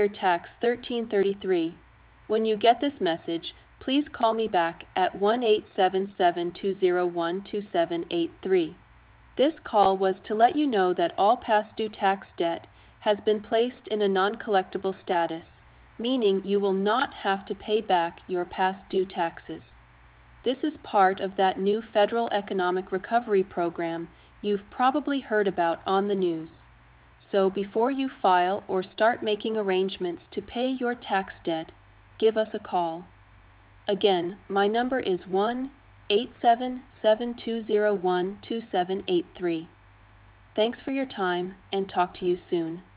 Tax 1333. When you get this message, please call me back at 1-877-201-2783. This call was to let you know that all past due tax debt has been placed in a non-collectible status, meaning you will not have to pay back your past due taxes. This is part of that new federal economic recovery program you've probably heard about on the news. So before you file or start making arrangements to pay your tax debt, give us a call. Again, my number is 1-877-201-2783. Thanks for your time, and talk to you soon.